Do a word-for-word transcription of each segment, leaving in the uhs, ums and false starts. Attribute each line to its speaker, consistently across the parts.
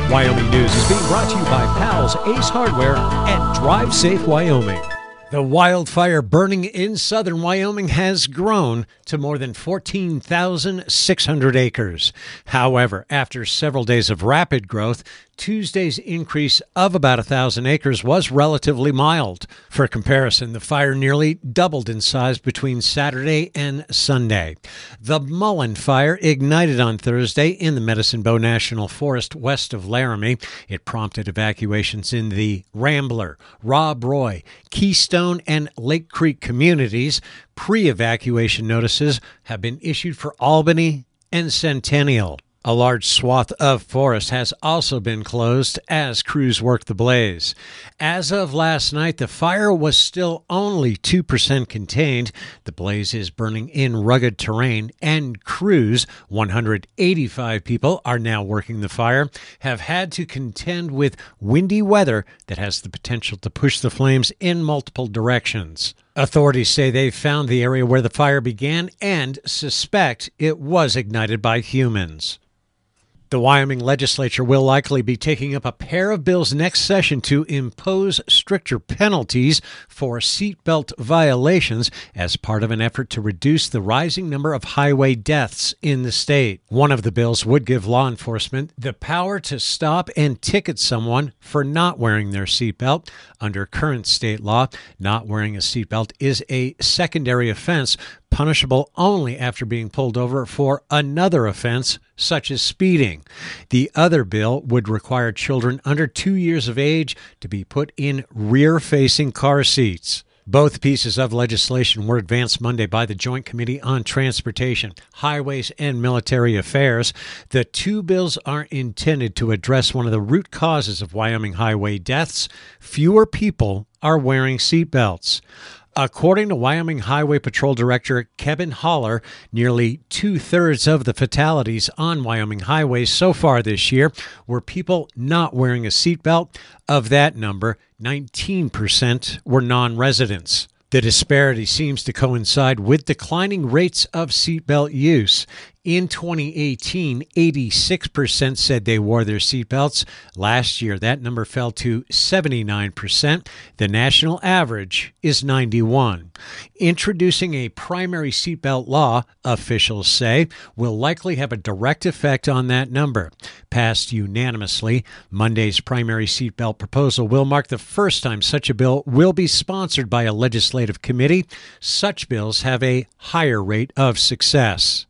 Speaker 1: Wyoming News is being brought to you by Powell's Ace Hardware and Drive Safe Wyoming. The wildfire burning in southern Wyoming has grown to more than fourteen thousand six hundred acres. However, after several days of rapid growth, Tuesday's increase of about one thousand acres was relatively mild. For comparison, the fire nearly doubled in size between Saturday and Sunday. The Mullen Fire ignited on Thursday in the Medicine Bow National Forest west of Laramie. It prompted evacuations in the Rambler, Rob Roy, Keystone, and Lake Creek communities. Pre-evacuation notices have been issued for Albany and Centennial. A large swath of forest has also been closed as crews work the blaze. As of last night, the fire was still only two percent contained. The blaze is burning in rugged terrain, and crews, one hundred eighty-five people, are now working the fire, have had to contend with windy weather that has the potential to push the flames in multiple directions. Authorities say they've found the area where the fire began and suspect it was ignited by humans. The Wyoming legislature will likely be taking up a pair of bills next session to impose stricter penalties for seatbelt violations as part of an effort to reduce the rising number of highway deaths in the state. One of the bills would give law enforcement the power to stop and ticket someone for not wearing their seatbelt. Under current state law, not wearing a seatbelt is a secondary offense, punishable only after being pulled over for another offense, such as speeding. The other bill would require children under two years of age to be put in rear-facing car seats. Both pieces of legislation were advanced Monday by the Joint Committee on Transportation, Highways, and Military Affairs. The two bills are intended to address one of the root causes of Wyoming highway deaths. Fewer people are wearing seatbelts. According to Wyoming Highway Patrol Director Kevin Holler, nearly two-thirds of the fatalities on Wyoming highways so far this year were people not wearing a seatbelt. Of that number, nineteen percent were non-residents. The disparity seems to coincide with declining rates of seatbelt use. In twenty eighteen, eighty-six percent said they wore their seatbelts. Last year, that number fell to seventy-nine percent. The national average is ninety-one. Introducing a primary seatbelt law, officials say, will likely have a direct effect on that number. Passed unanimously, Monday's primary seatbelt proposal will mark the first time such a bill will be sponsored by a legislative committee. Such bills have a higher rate of success.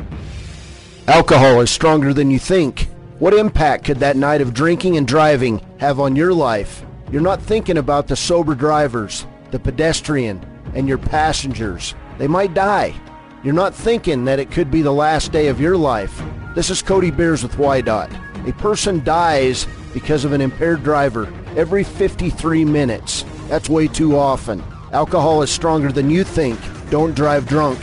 Speaker 2: Alcohol is stronger than you think. What impact could that night of drinking and driving have on your life? You're not thinking about the sober drivers, the pedestrian, and your passengers. They might die. You're not thinking that it could be the last day of your life. This is Cody Beers with Y DOT. A person dies because of an impaired driver every fifty-three minutes. That's way too often. Alcohol is stronger than you think. Don't drive drunk.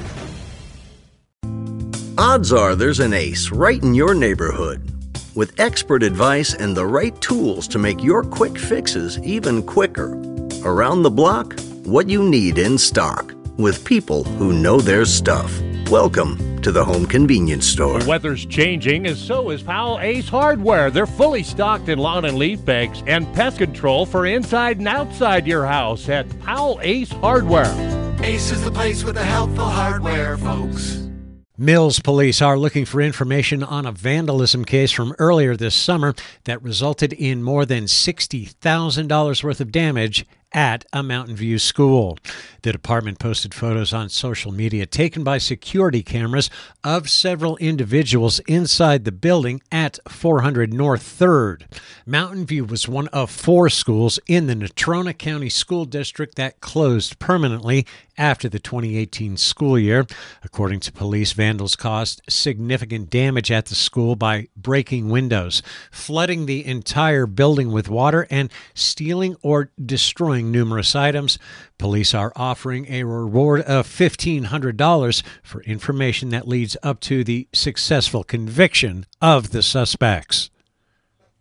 Speaker 3: Odds are there's an ace right in your neighborhood. With expert advice and the right tools to make your quick fixes even quicker. Around the block, what you need in stock. With people who know their stuff. Welcome to the Home Convenience Store.
Speaker 4: The weather's changing, and so is Powell Ace Hardware. They're fully stocked in lawn and leaf bags and pest control for inside and outside your house at Powell Ace Hardware.
Speaker 5: Ace is the place with the helpful hardware, folks.
Speaker 1: Mills police are looking for information on a vandalism case from earlier this summer that resulted in more than sixty thousand dollars worth of damage at a Mountain View school. The department posted photos on social media taken by security cameras of several individuals inside the building at four hundred North third. Mountain View was one of four schools in the Natrona County School District that closed permanently after the twenty eighteen school year. According to police, vandals caused significant damage at the school by breaking windows, flooding the entire building with water, and stealing or destroying numerous items. Police are offering a reward of fifteen hundred dollars for information that leads up to the successful conviction of the suspects.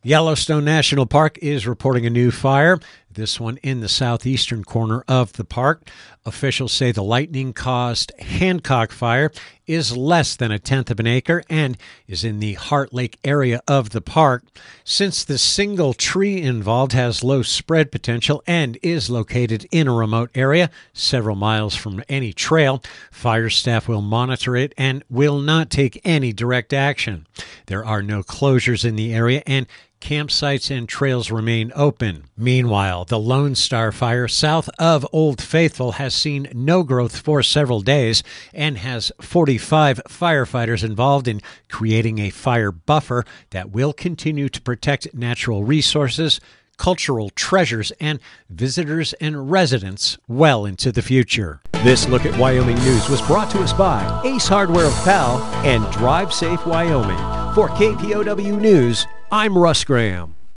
Speaker 1: Yellowstone National Park is reporting a new fire, this one in the southeastern corner of the park. Officials say the lightning-caused Hancock fire is less than a tenth of an acre and is in the Heart Lake area of the park. Since the single tree involved has low spread potential and is located in a remote area, several miles from any trail, fire staff will monitor it and will not take any direct action. There are no closures in the area, and campsites and trails remain open. Meanwhile, the Lone Star Fire south of Old Faithful has seen no growth for several days and has forty-five firefighters involved in creating a fire buffer that will continue to protect natural resources, cultural treasures, and visitors and residents well into the future. This Look at Wyoming News was brought to us by Ace Hardware of Powell and Drive Safe Wyoming. For K P O W News, I'm Russ Graham.